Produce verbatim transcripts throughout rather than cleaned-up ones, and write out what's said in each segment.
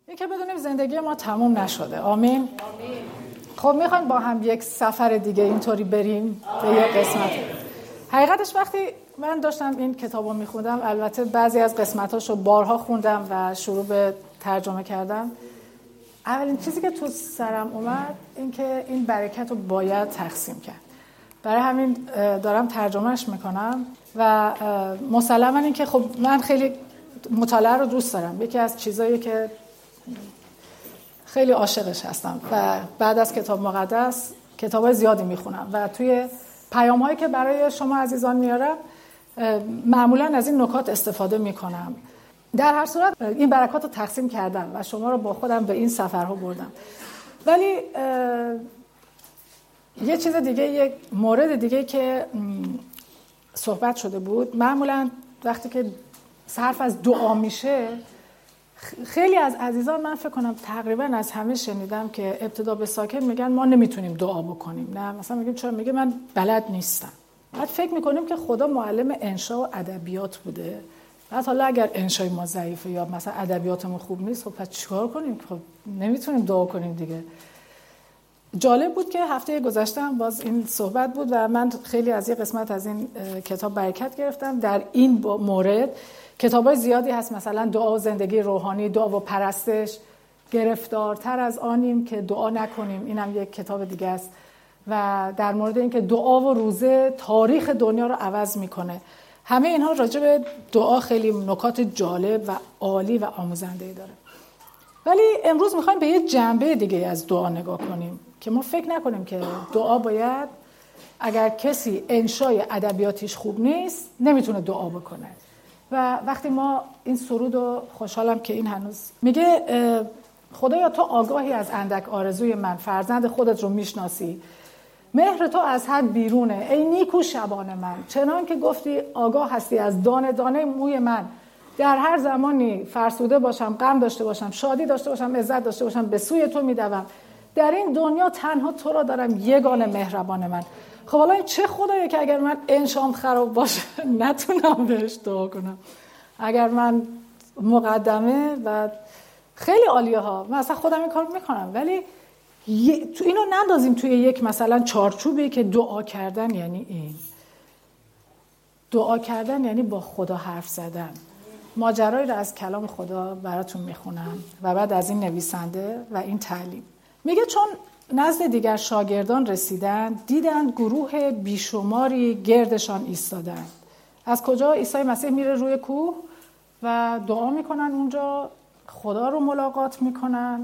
این که بدونیم زندگی ما تموم نشده. آمین. آمین. خب میخوایم با هم یک سفر دیگه اینطوری بریم به یک قسمت. حقیقتش وقتی من داشتم این کتابو میخوندم، البته بعضی از قسمتاشو بارها خوندم و شروع به ترجمه کردم، اولین چیزی که تو سرم اومد این که این برکت رو باید تقسیم کرد. برای همین دارم ترجمهش میکنم و مسلماً این که خب من خیلی مطالعه رو دوست دارم. یکی از چیزایی که خیلی عاشقش هستم و بعد از کتاب مقدس کتابای زیادی میخونم و توی پیام‌هایی که برای شما عزیزان میارم معمولاً از این نکات استفاده میکنم. در هر صورت این برکات رو تقسیم کردم و شما رو با خودم به این سفرها بردم. ولی یه چیز دیگه، یک مورد دیگه که صحبت شده بود، معمولاً وقتی که حرف از دعا میشه، خیلی از عزیزان، من فکر کنم تقریبا از همه شنیدم که ابتدا به ساکن میگن ما نمیتونیم دعا بکنیم. نه مثلا میگیم چرا؟ میگه من بلد نیستم. بعد فکر میکنیم که خدا معلم انشا و ادبیات بوده. بعد حالا اگر انشای ما ضعیفه یا مثلا ادبیاتمون خوب نیست، خب پس چیکار کنیم؟ خب نمیتونیم دعا کنیم دیگه. جالب بود که هفته گذشته هم باز این صحبت بود و من خیلی از یه قسمت از این کتاب برکت گرفتم. در این مورد کتابای زیادی هست، مثلا دعا و زندگی روحانی، دعا و پرستش، گرفتارتر از آنیم که دعا نکنیم، اینم یک کتاب دیگه است. و در مورد این که دعا و روزه تاریخ دنیا رو عوض میکنه. همه اینها راجع به دعا خیلی نکات جالب و عالی و آموزنده‌ای داره. ولی امروز میخوایم به یه جنبه دیگه از دعا نگاه کنیم که ما فکر نکنیم که دعا باید، اگر کسی انشای ادبیاتیش خوب نیست نمیتونه دعا بکنه. و وقتی ما این سرود رو، خوشحالم که این هنوز میگه خدایا تو آگاهی از اندک آرزوی من، فرزند خودت رو میشناسی، مهر تو از حد بیرونه ای نیکو شبان من، چنان که گفتی آگاه هستی از دانه دانه موی من، در هر زمانی فرسوده باشم، غم داشته باشم، شادی داشته باشم، عزت داشته باشم، به سوی تو میدوم، در این دنیا تنها تو را دارم یگانه مهربان من. خب حالا این چه خدایه که اگر من انشام خراب باشه نتونم بهش دعا کنم؟ اگر من مقدمه و خیلی عالیه ها، من اصلا خودم این کار میکنم، ولی تو اینو نندازیم توی یک مثلا چارچوبی که دعا کردن یعنی این. دعا کردن یعنی با خدا حرف زدن. ماجرایی رو از کلام خدا براتون میخونم و بعد از این نویسنده و این تعلیم. میگه چون نزد دیگر شاگردان رسیدند، دیدند گروه بیشماری گردشان ایستادند. از کجا؟ عیسی مسیح میره روی کوه و دعا میکنن، اونجا خدا رو ملاقات میکنن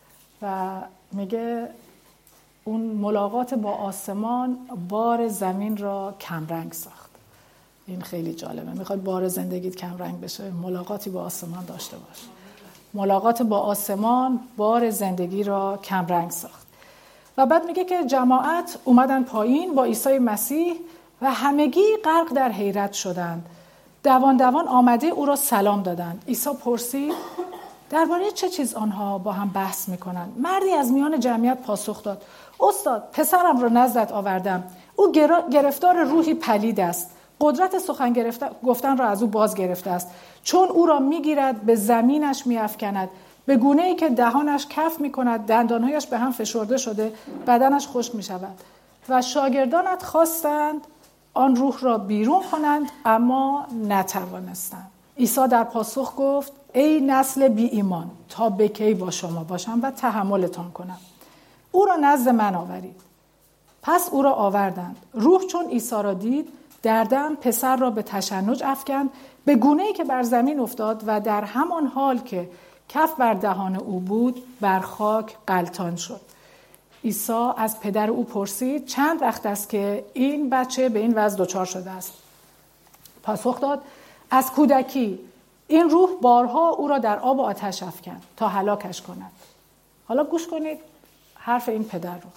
و میگه اون ملاقات با آسمان بار زمین را کمرنگ ساخت. این خیلی جالبه. میخواد بار زندگیت کمرنگ بشه، ملاقاتی با آسمان داشته باش. ملاقات با آسمان بار زندگی را کمرنگ ساخت. و بعد میگه که جماعت اومدن پایین با عیسی مسیح و همگی غرق در حیرت شدند. دوان دوان آمده او را سلام دادند. عیسی پرسید درباره چه چیز آنها با هم بحث میکنند؟ مردی از میان جمعیت پاسخ داد استاد، پسرم را نزدت آوردم. او گرفتار روحی پلید است. قدرت سخن گفتن را از او باز گرفته است. چون او را میگیرد به زمینش میافکند، به گونه‌ای که دهانش کف میکند، دندانهایش به هم فشرده شده، بدنش خشک میشود. و شاگردانت خواستند آن روح را بیرون کنند اما نتوانستند. عیسی در پاسخ گفت ای نسل بی ایمان، تا به کی با شما باشم و تحملتان کنم؟ او را نزد من آورید. پس او را آوردند. روح چون عیسی را دید، در دم پسر را به تشنج افکند، به گونه‌ای که بر زمین افتاد و در همان حال که کف بر دهان او بود بر خاک غلتان شد. عیسی از پدر او پرسید چند وقت است که این بچه به این وضع دچار شده است؟ پاسخ داد از کودکی. این روح بارها او را در آب و آتش افکند تا هلاکش کند. حالا گوش کنید حرف این پدر رو.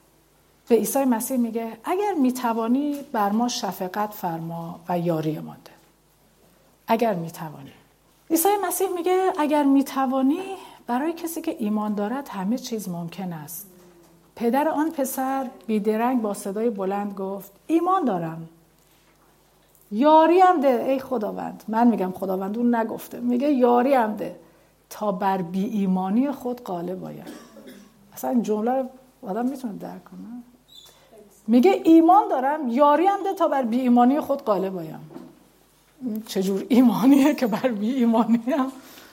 به عیسی مسیح میگه اگر میتوانی بر ما شفقت فرما و یاری ما ده. اگر میتوانی. عیسی مسیح میگه اگر میتوانی، برای کسی که ایمان دارد همه چیز ممکن است. پدر آن پسر بیدرنگ با صدای بلند گفت ایمان دارم، یاری هم ده ای خداوند. من میگم خداوند، اون نگفته، میگه یاری هم ده تا بر بی ایمانی خود غالب آید. اصلا این جمله آدم میتونه درک کنه. میگه ایمان دارم، یاری هم ده تا بر بی ایمانی خود غالب آیم. چجور ایمانیه که بر بی ایمانیم؟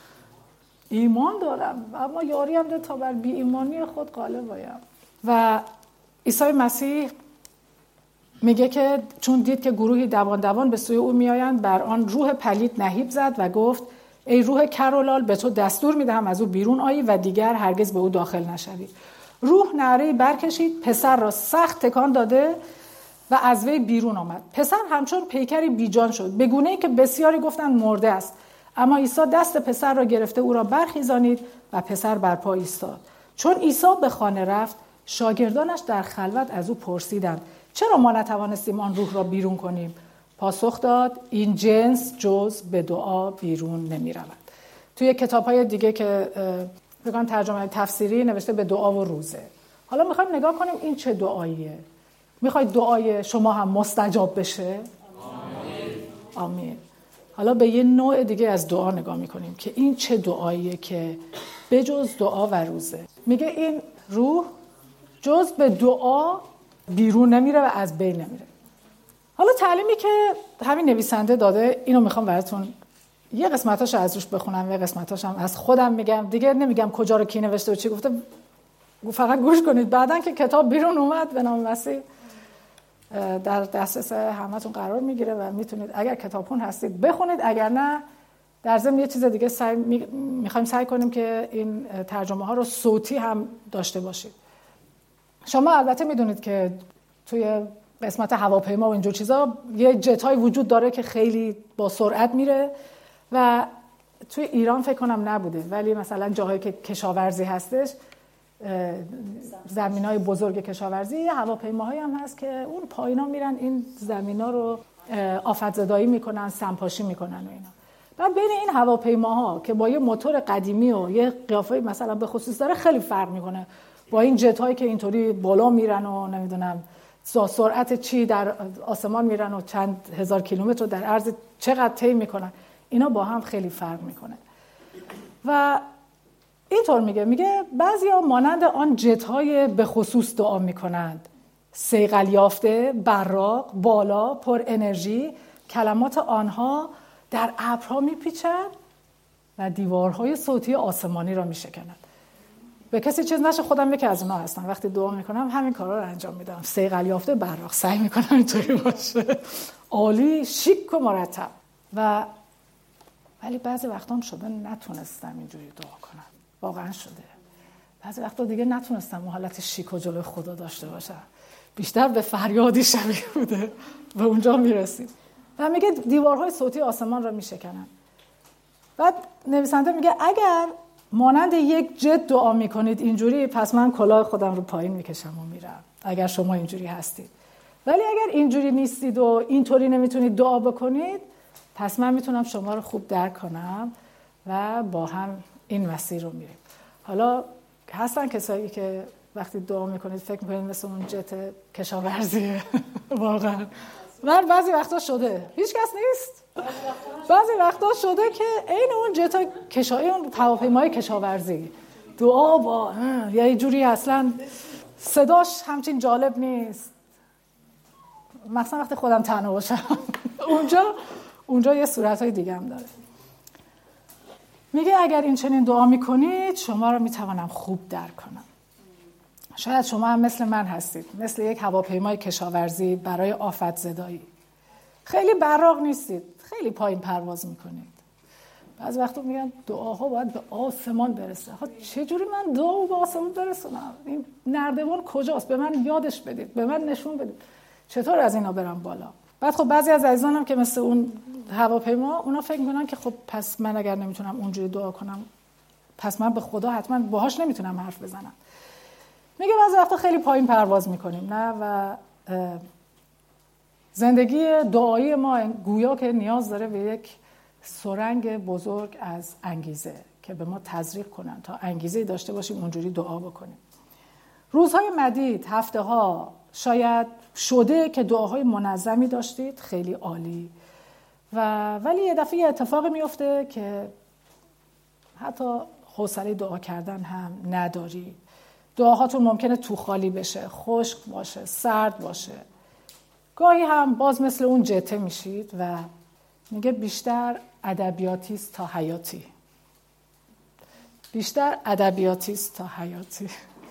ایمان دارم اما یاری هم ده تا بر بی ایمانی خود غالب آیم. و عیسی مسیح میگه که چون دید که گروهی دوان دوان به سوی او میآیند، بر آن روح پلید نهیب زد و گفت ای روح کرولال، به تو دستور میدهم از او بیرون آیی و دیگر هرگز به او داخل نشوی. روح نعره‌ای برکشید، پسر را سخت تکان داده و از وی بیرون آمد. پسر همچون پیکری بیجان شد، به گونه‌ای که بسیاری گفتند مرده است. اما عیسی دست پسر را گرفته او را برخیزانید و پسر بر پا ایستاد. چون عیسی به خانه رفت، شاگردانش در خلوت از او پرسیدند چرا ما نتوانستیم آن روح را بیرون کنیم؟ پاسخ داد این جنس جز به دعا بیرون نمی رود. توی کتاب‌های دیگه که بگم ترجمه تفسیری نوشته به دعا و روزه. حالا میخوایم نگاه کنیم این چه دعاییه. میخواید دعای شما هم مستجاب بشه؟ آمین. آمین. حالا به یه نوع دیگه از دعا نگاه میکنیم که این چه دعاییه که بجز دعا و روزه. میگه این روح جز به دعا بیرون نمیره و از بین نمیره. حالا تعلیمی که همین نویسنده داده، اینو میخوام براتون یه قسمتاشو از روش بخونم، یه قسمتاش هم از خودم میگم. دیگه نمیگم کجا رو کی نوشته و چی گفته، فقط گوش کنید. بعدن که کتاب بیرون اومد به نام مسیح در دسترس همتون قرار میگیره و میتونید اگر کتابخون هستید بخونید، اگر نه در ضمن یه چیز دیگه سعی میخوایم سعی کنیم که این ترجمه ها رو صوتی هم داشته باشید. شما البته میدونید که توی قسمت هواپیما و اینجور چیزا یه جت‌های وجود داره که خیلی با سرعت میره و توی ایران فکر کنم نبوده، ولی مثلا جاهایی که کشاورزی هستش، زمینای بزرگ کشاورزی، هواپیماهایی هم هست که اون پایینا میرن این زمینا رو آفت زدایی میکنن، سمپاشی میکنن و اینا. بعد بین این هواپیماها که با یه موتور قدیمی و یه قیافه مثلا به خصوص داره خیلی فرق میکنه با این جت هایی که اینطوری بالا میرن و نمیدونم سرعت چی در آسمان میرن و چند هزار کیلومتر در عرض چقدر طی میکنن. اینا با هم خیلی فرق میکنه. و اینطور میگه میگه بعضیا مانند آن جت های به خصوص دعا میکنند، صیقل یافته، براق، بالا، پر انرژی. کلمات آنها در ابرها میپیچند و دیوارهای صوتی آسمانی را میشکنند. به کسی چیز نشه، خودم یکی از اونها هستم. وقتی دعا میکنم همین کارا رو انجام میدم. صیقل یافته، براق، سعی میکنم اینطوری باشه، عالی، شیک و مرتب. و ولی بعضی وقتا هم شده نتونستم اینجوری دعا کنم، واقعا شده. بعضی وقتا دیگه نتونستم اون حالت شیک و جلوی خدا داشته باشم، بیشتر به فریادی شبیه بوده. به اونجا میرسیم و میگه دیوارهای صوتی آسمان را میشکنن. بعد نویسنده میگه اگر مانند یک جت دعا میکنید اینجوری، پس من کلاه خودم رو پایین میکشم و میرم. اگر شما اینجوری هستید، ولی اگر اینجوری نیستید و اینطوری نمیتونید دعا بکنید، پس من میتونم شما رو خوب درک کنم و با هم این مسیر رو میریم. حالا هستن کسایی که وقتی دعا میکنید فکر میکنید مثل اون جت کشاورزیه. واقعا من بعضی وقتا شده، هیچ کس نیست، بعضی وقتا شده که این اون جت کشاورزی، اون هواپیمای کشاورزی دعا با یا یه جوری اصلا صداش همچین جالب نیست، مثلا وقتی خودم تنها باشم. اونجا اونجا یه صورتهای دیگه هم داره. میگه اگر این چنین دعا میکنید شما رو میتوانم خوب درک کنم. شاید شما هم مثل من هستید، مثل یک هواپیمای کشاورزی برای آفت زدایی. خیلی براق نیستید، خیلی پایین پرواز میکنید. بعضی وقتا میگن دعاها باید به آسمان برسه. آخه چجوری من دعا به آسمان برسونم؟ این نردبان کجاست؟ به من یادش بدید، به من نشون بدید چطور از اینا برم بالا. بعد خب بعضی از عزیزانم که مثل اون هواپیما، اونا فکر میکنن که خب پس من اگر نمیتونم اونجوری دعا کنم، پس من به خدا حتما باهاش نمیتونم حرف بزنم. میگه بعضی وقتا خیلی پایین پرواز میکنیم نه و زندگی دعایی ما گویا که نیاز داره به یک سرنگ بزرگ از انگیزه که به ما تزریق کنن تا انگیزه داشته باشیم اونجوری دعا بکنیم. روزهای مدید، هفته ها شاید شده که دعاهای منظمی داشتید، خیلی عالی، و ولی یه دفعه یه اتفاق میفته که حتی حوصله دعا کردن هم نداری. دعاهاتون ممکنه تو خالی بشه، خشک باشه، سرد باشه. گاهی هم باز مثل اون جته میشید و میگه بیشتر ادبیاتی است تا حیاتی. بیشتر ادبیاتی است تا حیاتی.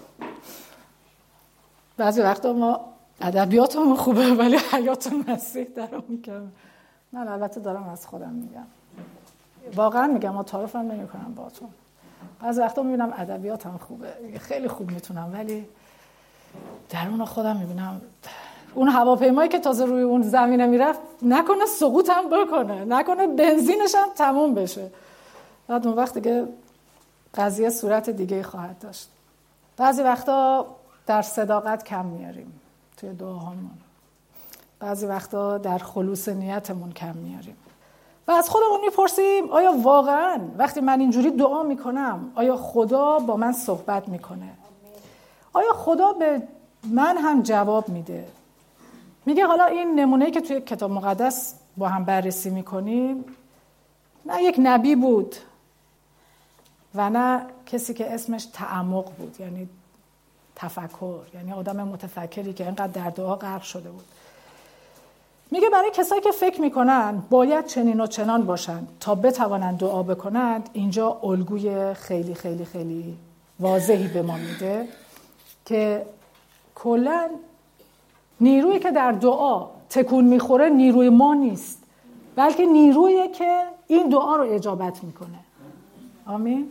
بعضی وقتا ما ادبیاتمون خوبه ولی حیاتمون مسیح درام میکنم. من البته دارم از خودم میگم، واقعا میگم، ما تعارفم نمیکنم باهاتون. بعضی وقتا میبینم ادبیاتم خوبه، خیلی خوب میتونم، ولی درون خودم میبینم اون هواپیمایی که تازه روی اون زمینه میرفت نکنه سقوطم بکنه، نکنه بنزینش هم تموم بشه. بعد اون وقت دیگه قضیه صورت دیگه خواهد داشت. بعضی وقتا در صداقت کم میاریم توی دعاهامون، بعضی وقتا در خلوص نیتمون کم میاریم و از خودمون میپرسیم آیا واقعا وقتی من اینجوری دعا میکنم آیا خدا با من صحبت میکنه؟ آیا خدا به من هم جواب میده؟ میگه حالا این نمونه‌ای که توی کتاب مقدس با هم بررسی میکنیم نه یک نبی بود و نه کسی که اسمش تعمق بود، یعنی تفکر، یعنی آدم متفکری که اینقدر در دعا غرق شده بود. میگه برای کسایی که فکر میکنن باید چنین و چنان باشن تا بتوانند دعا بکنند، اینجا الگوی خیلی خیلی خیلی واضحی به ما میده که کلاً نیرویی که در دعا تکون میخوره نیروی ما نیست، بلکه نیرویی که این دعا رو اجابت میکنه. آمین.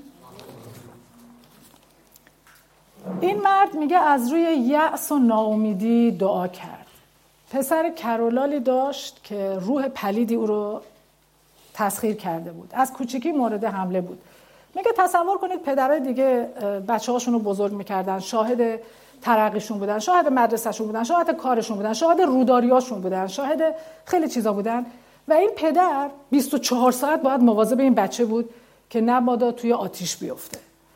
این مرد میگه از روی یأس و ناامیدی دعا کرد. پسر کرولالی داشت که روح پلیدی او رو تسخیر کرده بود، از کوچیکی مورد حمله بود. میگه تصور کنید پدرای دیگه بچه هاشون رو بزرگ میکردن، شاهد ترقیشون بودن، شاهد مدرسهشون بودن، شاهد کارشون بودن، شاهد روداریاشون بودن، شاهد خیلی چیزا بودن و این پدر بیست و چهار ساعت باید مواظب این بچه بود که نبادا توی آتیش بیفته.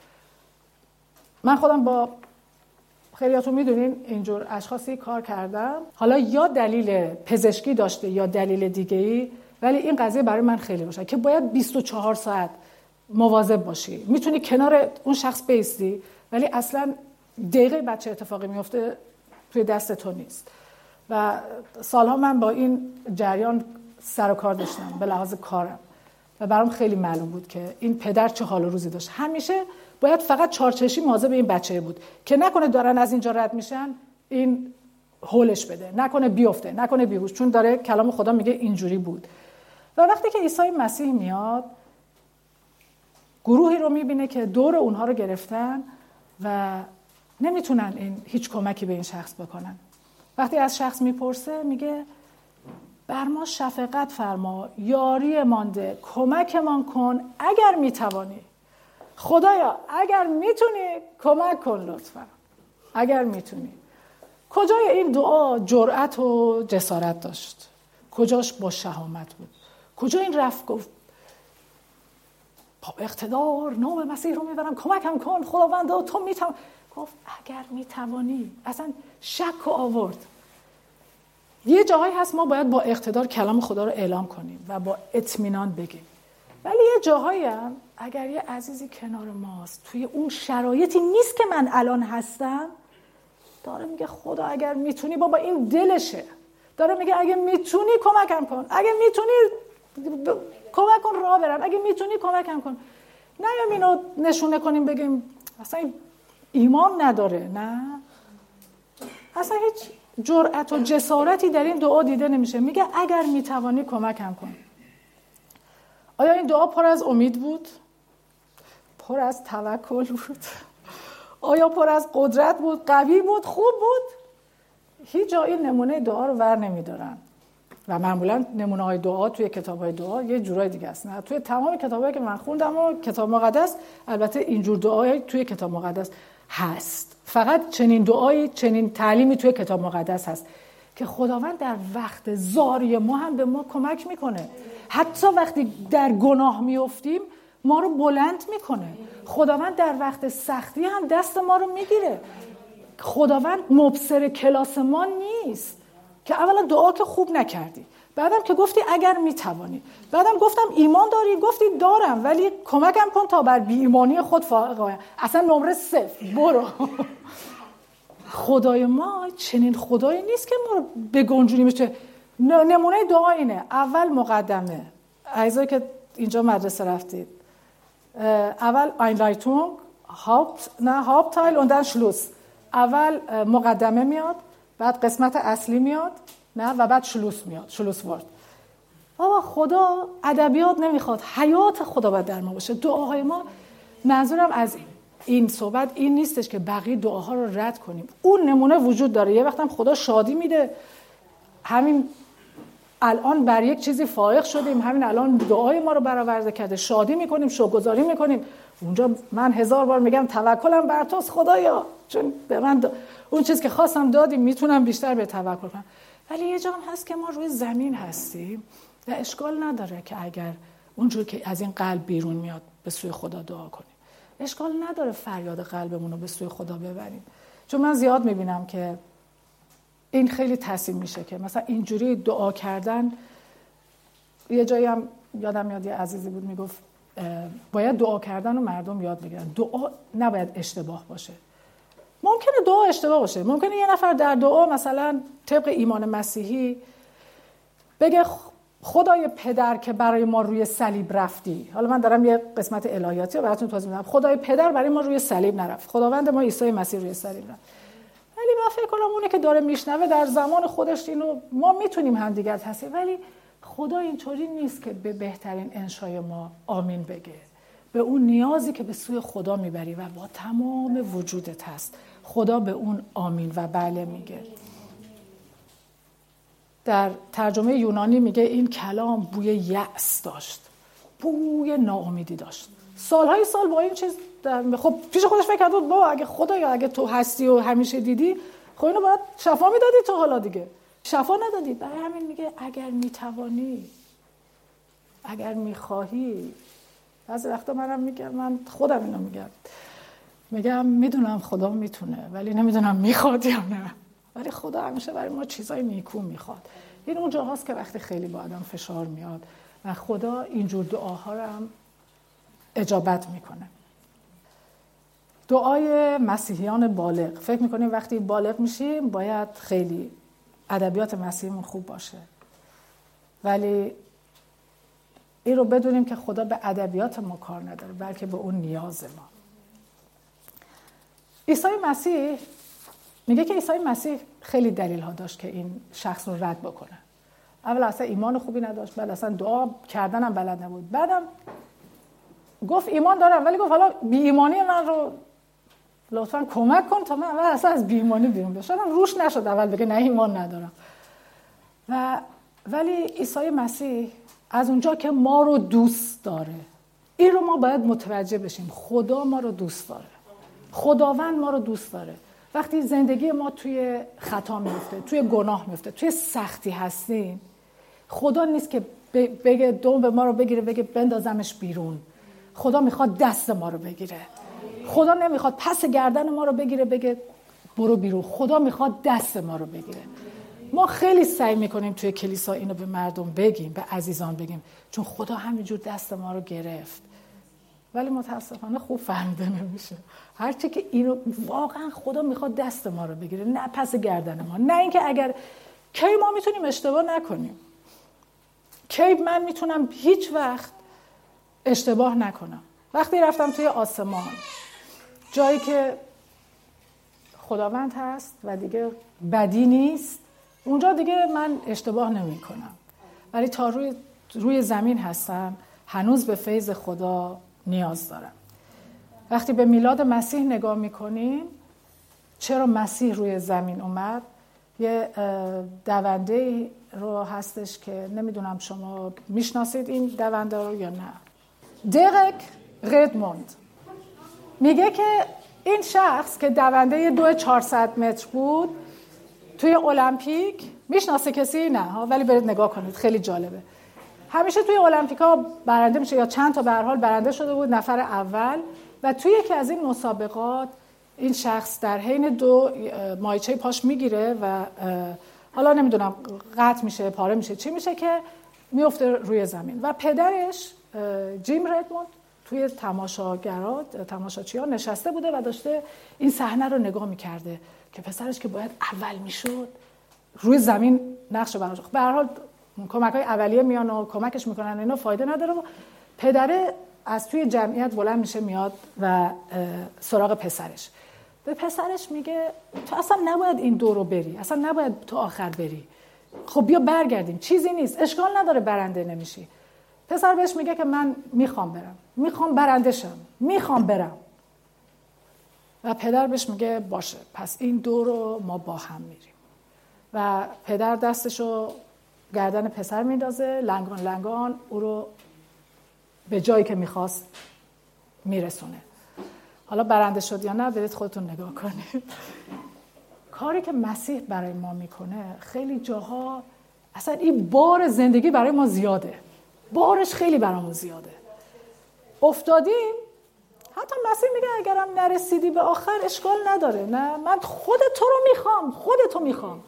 من خودم با خیلیاتون میدونین اینجور اشخاصی کار کردم، حالا یا دلیل پزشکی داشته یا دلیل دیگه‌ای، ولی این قضیه برای من خیلی روشن که باید بیست و چهار ساعت مواظب باشی. میتونی کنار اون شخص بیستی ولی اصلا دقیقه بچه اتفاقی میفته توی دست تو نیست. و سالها من با این جریان سر و کار داشتم به لحاظ کارم و برام خیلی معلوم بود که این پدر چه حال و روزی داشت. همیشه باید فقط چارچشی مواظب این بچه بود که نکنه دارن از اینجا رد میشن این هولش بده، نکنه بیفته، نکنه بیهوش، چون داره کلام خدا میگه اینجوری بود. و وقتی که عیسی مسیح میاد گروهی رو میبینه که دور اونها رو گرفتن و نمیتونن این هیچ کمکی به این شخص بکنن. وقتی از شخص میپرسه میگه بر ما شفقت فرما، یاری مانده، کمکمان کن اگر میتوانی. خدایا اگر میتونی کمک کن لطفا، اگر میتونی. کجای این دعا جرأت و جسارت داشت؟ کجاش با شهامت بود؟ کجا این رفت گفت با اقتدار نام مسیح رو میبرم، کمکم کن خداوندا تو میتوانی؟ گفت اگر میتوانی. اصلا شک و آورد. یه جاهایی هست ما باید با اقتدار کلام خدا رو اعلام کنیم و با اطمینان بگیم، ولی یه جاهایی هم اگر یه عزیزی کنار ماست توی اون شرایطی نیست که من الان هستم، داره میگه خدا اگر میتونی، بابا این دلشه، داره میگه اگه میتونی کمکم کن، اگه میتونی ب... کمک کن راه برم، اگه میتونی کمکم کن. نه یا اینو نشونه کنیم بگیم اصلا ایمان نداره، نه اصلا هیچ جرأت و جسارتی در این دعا دیده نمیشه. میگه اگر میتوانی کمکم کن. آیا این دعا پر از امید بود؟ پر از توکل بود؟ آیا پر از قدرت بود؟ قوی بود؟ خوب بود؟ هیچ جایی نمونه دعا رو ور نمیدارن و معمولا نمونه های دعا توی کتاب های دعا یه جورای دیگه است. نه توی تمام کتابایی که من خوندم و کتاب مقدس البته اینجور دعایی توی کتاب مقدس هست. فقط چنین دعایی، چنین تعلیمی توی کتاب مقدس هست که خداوند در وقت زاری ما هم به ما کمک میکنه. حتی وقتی در گناه میافتیم ما رو بلند میکنه. خداوند در وقت سختی هم دست ما رو میگیره. خداوند مبصر کلاس ما نیست که اولا دعا که خوب نکردی، بعدم که گفتی اگر میتوانی، بعدم گفتم ایمان داری، گفتی دارم ولی کمکم کن تا بر بی ایمانی خود فائق آیم. اصلا نمره صفر، برو. خدای ما چنین خدایی نیست که ما رو بگنجونیم. نمونه دعا اینه، اول مقدمه، عزیزایی که اینجا مدرسه رفتید، اول اینلایتونگ، هاپت نه هاپتایل و دن شلوس. اول مقدمه میاد، بعد قسمت اصلی میاد، نه، و بعد شلوس میاد، شلوس ورد. بابا خدا ادبیات نمیخواد، حیات خدا باید در ما باشه. دعاهای ما، منظورم از این صحبت این نیستش که بقیه دعاها رو رد کنیم. اون نمونه وجود داره. یه وقتم خدا شادی میده، همین الان بر یک چیزی فائق شدیم، همین الان دعای ما رو برآورده کرده، شادی میکنیم، شکرگزاری میکنیم. اونجا من هزار بار میگم توکلم بر توست خدایا، چون به من دا... اون چیز که خواستم دادیم، میتونم بیشتر به توکل کنم. ولی یه جا هم هست که ما روی زمین هستیم و اشکال نداره که اگر اونجور که از این قلب بیرون میاد به سوی خدا دعا کنیم. اشکال نداره فریاد قلبمون رو به سوی خدا ببریم. چون من زیاد میبینم که این خیلی تاثیر میشه که مثلا اینجوری دعا کردن. یه جایی هم یادم میاد یه عزیزی بود میگفت باید دعا کردن و مردم یاد بگیرن. دعا نباید اشتباه باشه. ممکنه دعا اشتباه باشه، ممکنه یه نفر در دعا مثلا طبق ایمان مسیحی بگه خدای پدر که برای ما روی صلیب رفتی. حالا من دارم یه قسمت الهیاتی رو براتون توضیح میدم. خدای پدر برای ما روی صلیب نرفت، خداوند ما عیسی مسیح روی صلیب رفت. ولی من فکر کنم اونه که داره میشنوه در زمان خودش اینو ما میتونیم هم دیگر تصحیح، ولی خدا اینطوری نیست که به بهترین انشای ما آمین بگه. به اون نیازی که به سوی خدا میبری و با تمام وجودت هست، خدا به اون آمین و بله میگه. در ترجمه یونانی میگه این کلام بوی یأس داشت، بوی ناامیدی داشت. سالهای سال با این چیز در... خب پیش خودش فکر کرد بود بابا اگه خدا یا اگه تو هستی و همیشه دیدی، خب اینو باید شفا میدادی تو، حالا دیگه شفا ندادی. برای همین میگه اگر میتوانی، اگر میخواهی. بعضی وقتا منم میگم، من خودم اینو میگم، میگم میدونم خدا میتونه ولی نمیدونم میخواد یا نه. ولی خدا همیشه برای ما چیزای نیکو میخواد. این اون جاهاست که وقتی خیلی با آدم فشار میاد و خدا اینجور دعاها رو هم اجابت میکنه. دعای مسیحیان بالغ، فکر میکنیم وقتی بالغ میشیم باید خیلی ادبیات مسیحیمون خوب باشه، ولی این رو بدونیم که خدا به ادبیات ما کار نداره بلکه به اون نیاز ما. عیسی مسیح میگه که عیسی مسیح خیلی دلیل ها داشت که این شخص رو رد بکنه. اول اصلا ایمان خوبی نداشت، بعد اصلا دعا کردن هم بلد نبود، بعدم گفت ایمان دارم ولی گفت حالا بی ایمانی من رو لطفاً کمک کن تا من اول اصلا از بی ایمانی بیرون بیام. شاید روش نشد اول بگه نه ایمان ندارم. و ولی عیسی مسیح از اونجا که ما رو دوست داره، این رو ما باید متوجه بشیم، خدا ما رو دوست داره، خداوند ما رو دوست داره. وقتی زندگی ما توی خطا میفته، توی گناه میفته، توی سختی هستیم، خدا نیست که بگه دوم به ما رو بگیره بگه بندازمش بیرون. خدا میخواد دست ما رو بگیره. خدا نمیخواد پس گردن ما رو بگیره بگه برو بیرون. خدا میخواد دست ما رو بگیره. ما خیلی سعی میکنیم توی کلیسا اینو به مردم بگیم، به عزیزان بگیم، چون خدا همینجور دست ما رو گرفت. ولی متاسفانه خوب فهمیده نمیشه. هرچی که اینو واقعا خدا میخواد دست ما رو بگیره، نه پس گردن ما. نه اینکه اگر کی ما میتونیم اشتباه نکنیم، کی من میتونم هیچ وقت اشتباه نکنم. وقتی رفتم توی آسمان، جایی که خداوند هست و دیگه بدی نیست، اونجا دیگه من اشتباه نمی کنم. ولی تا روی, روی زمین هستم، هنوز به فیض خدا نیاز دارم. وقتی به میلاد مسیح نگاه میکنیم، چرا مسیح روی زمین اومد؟ یه دونده رو هستش که نمیدونم شما میشناسید این دونده رو یا نه. دیرک ردموند میگه که این شخص که دونده دو چهارصد متر بود توی المپیک، میشناسه کسی؟ نه ها، ولی برید نگاه کنید، خیلی جالبه. همیشه توی المپیکا برنده میشه یا چند تا به هر حال برنده شده بود، نفر اول. و توی یکی از این مسابقات این شخص در حین دو مایچه پاش میگیره و حالا نمیدونم قطع میشه، پاره میشه، چی میشه که میفته روی زمین. و پدرش جیم ردموند توی تماشاگرها تماشاچی‌ها نشسته بوده و داشته این صحنه رو نگاه میکرده که پسرش که باید اول میشد روی زمین نقش براش. به هر حال کمک‌های اولیه میان و کمکش میکنن، اینا فایده نداره. و پدره از توی جمعیت بلند میشه میاد و سراغ پسرش. به پسرش میگه تو اصلا نباید این دو رو بری، اصلا نباید تو آخر بری. خب بیا برگردیم، چیزی نیست، اشکال نداره برنده نمیشی. پسر بهش میگه که من میخوام برم، میخوام برنده شم، میخوام برم. و پدر بهش میگه باشه، پس این دو رو ما با هم میریم. و پدر دستشو گردن پسر میندازه، لنگان لنگان او رو به جایی که میخواست میرسونه. حالا برنده شد یا نه برید خودتون نگاه کنید. کاری که مسیح برای ما میکنه خیلی جاها اصلا این بار زندگی برای ما زیاده، بارش خیلی برامون زیاده. افتادیم، حتی مسیح میگه اگرم نرسیدی به آخر اشکال نداره، نه من خود تو رو میخوام، خودتو میخوام.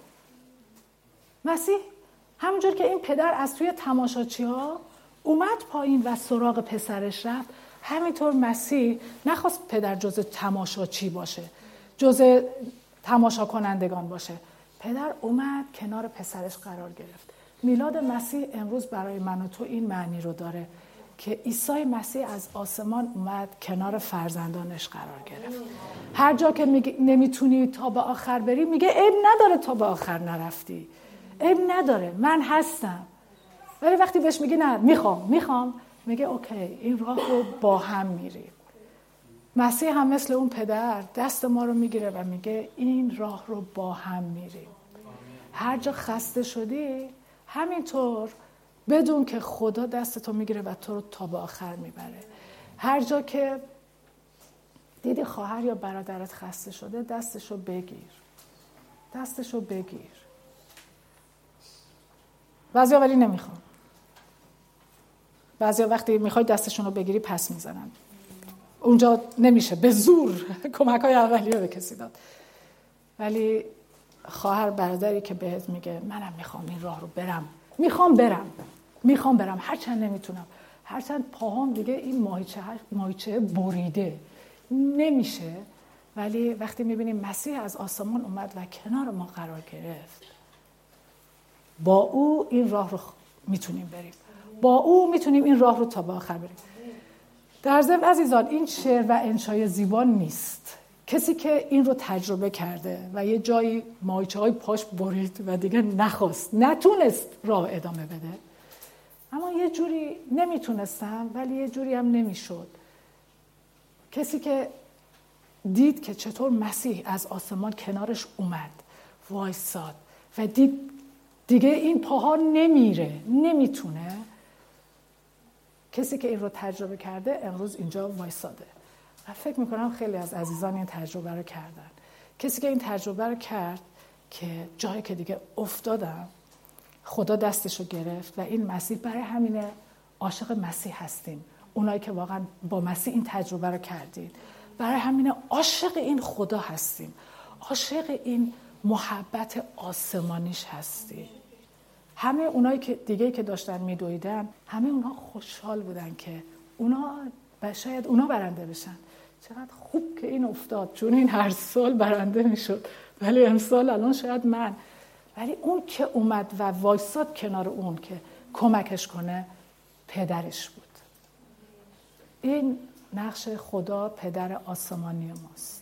مسیح همونجور که این پدر از توی تماشاچی ها اومد پایین و سراغ پسرش رفت، همینطور مسیح نخواست پدر جز تماشاچی باشه، جز تماشا کنندگان باشه. پدر اومد کنار پسرش قرار گرفت. میلاد مسیح امروز برای من و تو این معنی رو داره که عیسی مسیح از آسمان اومد کنار فرزندانش قرار گرفت. هر جا که نمیتونی تا به آخر بری میگه عیب نداره تا به آخر نرفتی، عیب نداره، من هستم. ولی وقتی بهش میگی نه میخوام میخوام میگه اوکی، این راه رو با هم میریم. مسیح هم مثل اون پدر دست ما رو میگیره و میگه این راه رو با هم میریم. هر جا خسته شدی همینطور بدون که خدا دستتو میگیره و تو رو تا به آخر میبره. هر جا که دیدی خواهر یا برادرت خسته شده دستشو بگیر، دستشو بگیر. بعضیا ولی نمیخوان، بعضیا وقتی میخوای دستشون رو بگیری پس میزنن. اونجا نمیشه به زور کمک‌های اولیه به کسی داد. ولی خواهر برادری که بهت میگه منم میخوام این راه رو برم، میخوام برم میخوام برم هرچند نمیتونم، هرچند پاهام دیگه این ماهیچه ماهیچه بریده نمیشه، ولی وقتی میبینیم مسیح از آسمان اومد و کنار ما قرار گرفت، با او این راه رو میتونیم بریم، با او میتونیم این راه رو تا به آخر بریم. در ضمن عزیزان این شعر و انشای زیبا نیست. کسی که این رو تجربه کرده و یه جایی ماهیچه های پاش برید و دیگه نخواست، نتونست راه ادامه بده، اما یه جوری نمیتونستم ولی یه جوری هم نمیشد. کسی که دید که چطور مسیح از آسمان کنارش اومد، وایساد و دید دیگه این پاها نمیره، نمیتونه، کسی که این رو تجربه کرده امروز اینجا وایساده. و فکر میکنم خیلی از عزیزان این تجربه رو کردن. کسی که این تجربه رو کرد که جایی که دیگه افتادم خدا دستشو گرفت و این مسیح، برای همینه عاشق مسیح هستیم، اونایی که واقعا با مسیح این تجربه رو کردید، برای همینه عاشق این خدا هستیم، عاشق این محبت آسمانیش هستیم. همه اونایی که دیگه که داشتن میدویدن، همه اونها خوشحال بودن که اونا شاید اونا برنده بشن. چقدر خوب که این افتاد، چون این هر سال برنده میشد ولی امسال الان شاید من. ولی اون که اومد و وایساد کنار اون که کمکش کنه پدرش بود. این نقش خدا پدر آسمانی ماست.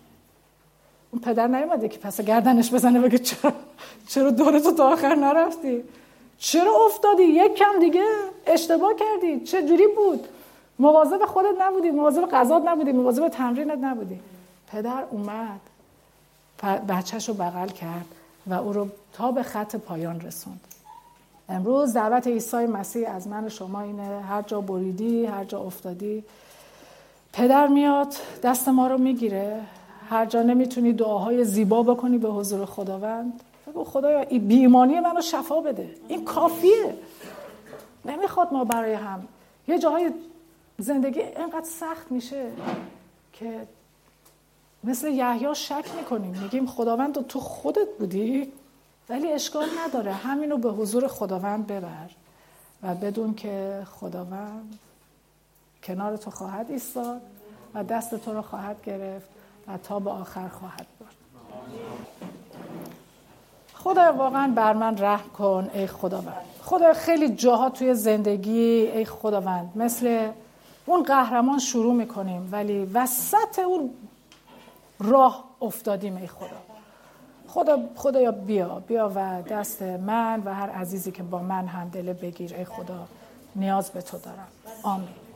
اون پدر نیومده که پس گردنش بزنه بگه چرا چرا دورتو تا آخر نرفتی، چرا افتادی، یک کم دیگه اشتباه کردی، چه جوری بود، مواظب خودت نبودی، مواظب غذات نبودی، مواظب تمرینت نبودی. پدر اومد بچه‌شو بغل کرد و او رو تا به خط پایان رسوند. امروز دعوت عیسی مسیح از من و شما اینه، هر جا بریدی، هر جا افتادی، پدر میاد دست ما رو میگیره. هر جا نمیتونی دعاهای زیبا بکنی به حضور خداوند، بگو خدایا این بی ایمانی منو شفا بده، این کافیه. نمیخواد ما برای هم. یه جاهای زندگی اینقدر سخت میشه که مثل یحیی شک میکنیم، میگیم خداوند تو خودت بودی ولی اشکال نداره، همینو به حضور خداوند ببر و بدون که خداوند کنار تو خواهد ایستاد و دست تو رو خواهد گرفت و تا به آخر خواهد برد. خدا واقعا بر من رحم کن ای خداوند. خدا خیلی جاها توی زندگی ای خداوند مثل اون قهرمان شروع میکنیم ولی وسط اون راه افتادیم ای خدا. خدا خدایا بیا بیا و دست من و هر عزیزی که با من هم دل بگیر ای خدا، نیاز به تو دارم. آمین.